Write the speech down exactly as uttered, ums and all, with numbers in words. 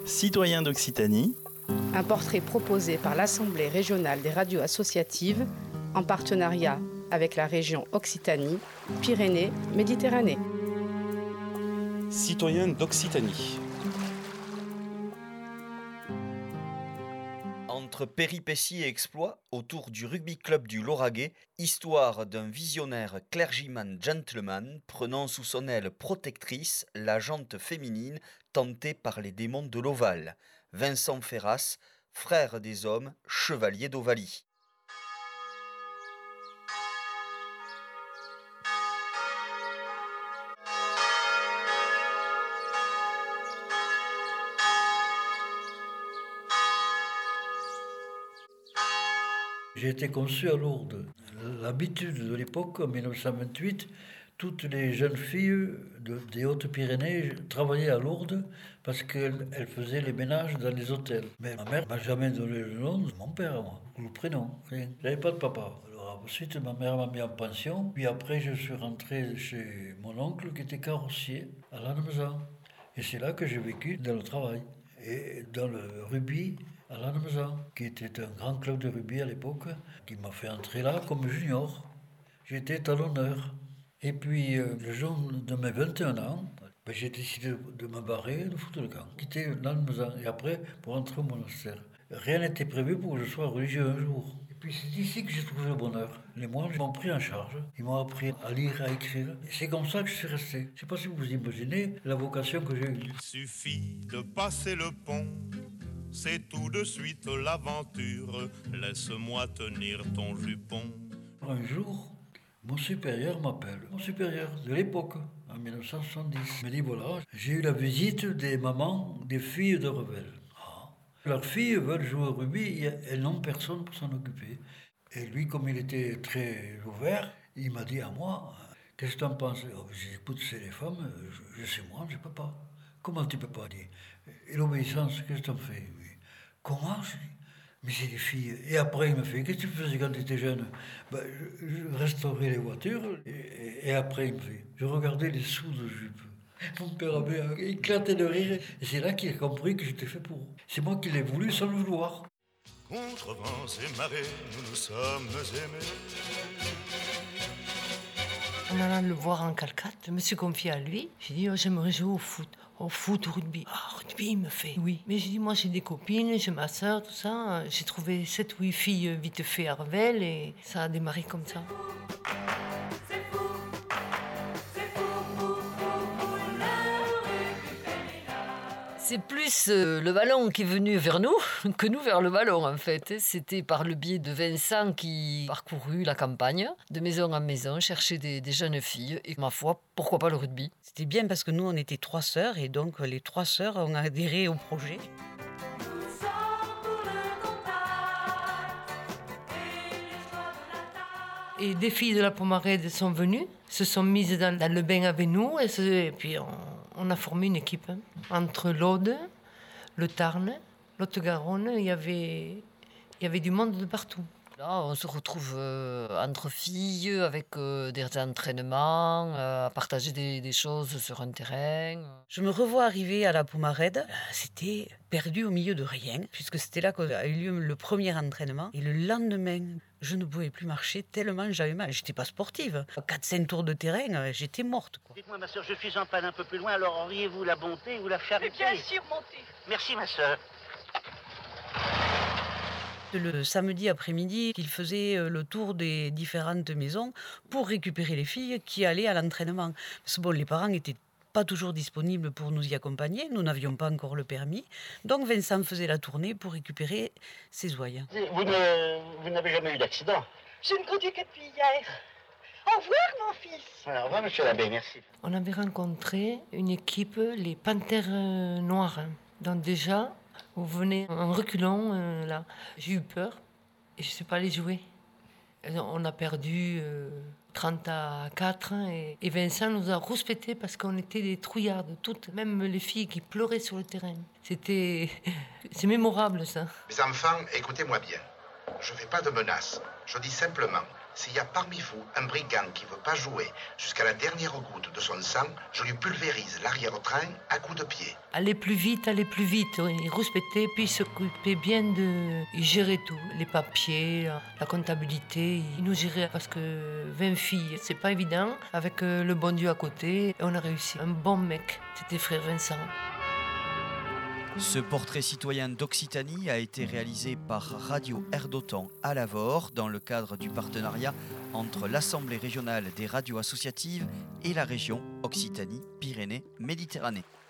Citoyens d'Occitanie. Un portrait proposé par l'Assemblée régionale des radios associatives en partenariat avec la région Occitanie, Pyrénées-Méditerranée. Citoyens d'Occitanie. Entre péripéties et exploits, autour du rugby club du Lauragais, histoire d'un visionnaire clergyman gentleman prenant sous son aile protectrice la jante féminine tentée par les démons de l'Oval. Vincent Ferras, frère des hommes, chevalier d'Ovalie. J'ai été conçu à Lourdes. L'habitude de l'époque, en mille neuf cent vingt-huit, toutes les jeunes filles de, des Hautes-Pyrénées travaillaient à Lourdes parce qu'elles elles faisaient les ménages dans les hôtels. Mais ma mère m'a jamais donné le nom de mon père, moi, ou le prénom, rien. J'avais pas de papa. Alors ensuite, ma mère m'a mis en pension. Puis après, je suis rentré chez mon oncle qui était carrossier à Lannemezan. Et c'est là que j'ai vécu dans le travail. Et dans le rugby à Lannemezan, qui était un grand club de rugby à l'époque, qui m'a fait entrer là comme junior. J'étais talonneur. Et puis, euh, le jour de mes vingt et un ans, ben, j'ai décidé de, de me barrer de foutre le camp, quitter Lannemezan. Et après, pour entrer au monastère. Rien n'était prévu pour que je sois religieux un jour. Et puis, c'est ici que j'ai trouvé le bonheur. Les moines m'ont pris en charge. Ils m'ont appris à lire, à écrire. Et c'est comme ça que je suis resté. Je ne sais pas si vous imaginez la vocation que j'ai eue. Il suffit de passer le pont. C'est tout de suite l'aventure. Laisse-moi tenir ton jupon. Un jour, mon supérieur m'appelle. Mon supérieur de l'époque, en mille neuf cent soixante-dix. Il me dit voilà, j'ai eu la visite des mamans des filles de Revel. Ah. Leurs filles veulent jouer au rugby, elles n'ont personne pour s'en occuper. Et lui, comme il était très ouvert, il m'a dit à moi, qu'est-ce que tu en penses? Oh, j'ai dit, écoute, c'est les femmes, je, je sais moi, je ne peux pas. Comment tu ne peux pas? Il dit, et l'obéissance, qu'est-ce que tu en fais? Oui. Comment? Je dis, mais c'est des filles. Et après, il me fait, qu'est-ce que tu faisais quand tu étais jeune? Ben, je, je restaurais les voitures. Et, et, et après, il me fait, je regardais les sous de jupe. Mon père avait éclaté de rire. Et c'est là qu'il a compris que j'étais fait pour. C'est moi qui l'ai voulu sans le vouloir. Contre vents et marées, nous nous sommes aimés. En allant le voir en Calcate, je me suis confiée à lui. J'ai dit, oh, j'aimerais jouer au foot. Au foot, au rugby. Ah, oh, rugby, il me fait. Oui. Mais j'ai dit, moi, j'ai des copines, j'ai ma sœur, tout ça. J'ai trouvé sept ou huit filles vite fait à Revel et ça a démarré comme ça. C'est plus euh, le ballon qui est venu vers nous que nous vers le ballon en fait. C'était par le biais de Vincent qui parcourut la campagne, de maison en maison, chercher des, des jeunes filles. Et ma foi, pourquoi pas le rugby? C'était bien parce que nous, on était trois sœurs et donc les trois sœurs ont adhéré au projet. Et des filles de la Pomarède sont venues, se sont mises dans, dans le bain avec nous et, se, et puis on, on a formé une équipe. Hein. Entre l'Aude, le Tarn, l'Haute-Garonne, il y avait, il y avait du monde de partout. Là, on se retrouve euh, entre filles avec euh, des entraînements, euh, à partager des, des choses sur un terrain. Je me revois arriver à la Pomarède. C'était perdu au milieu de rien, puisque c'était là qu'a eu lieu le premier entraînement. Et le lendemain, je ne pouvais plus marcher tellement j'avais mal. J'étais pas sportive. quatre cinq tours de terrain, j'étais morte. Quoi. Dites-moi, ma soeur, je suis en panne un peu plus loin, alors auriez-vous la bonté ou la charité? Mais bien sûr, montez. Merci, ma soeur. Le samedi après-midi, il faisait le tour des différentes maisons pour récupérer les filles qui allaient à l'entraînement. Parce que bon, les parents n'étaient pas toujours disponibles pour nous y accompagner. Nous n'avions pas encore le permis. Donc Vincent faisait la tournée pour récupérer ses ouailles. Vous, ne, vous n'avez jamais eu d'accident? Je ne conduis que depuis hier. Au revoir, mon fils. Au revoir, monsieur l'abbé, merci. On avait rencontré une équipe, les Panthères Noires. Donc déjà, vous venez en reculant, euh, là. J'ai eu peur et je ne sais pas les jouer. On a perdu euh, trente à quatre et, et Vincent nous a rouspétés parce qu'on était des trouillardes, toutes, même les filles qui pleuraient sur le terrain. C'était... C'est mémorable, ça. Mes enfants, écoutez-moi bien. Je ne fais pas de menaces. Je dis simplement S'il y a parmi vous un brigand qui ne veut pas jouer jusqu'à la dernière goutte de son sang, je lui pulvérise l'arrière-train à coups de pied. Aller plus vite, aller plus vite. Il respectait, puis il s'occupait bien de... Il gérait tout, les papiers, la comptabilité. Il nous gérait parce que vingt filles, c'est pas évident. Avec le bon Dieu à côté, et on a réussi. Un bon mec, c'était frère Vincent. Ce portrait citoyen d'Occitanie a été réalisé par Radio Air d'Otan à Lavore dans le cadre du partenariat entre l'Assemblée régionale des radios associatives et la région Occitanie-Pyrénées-Méditerranée.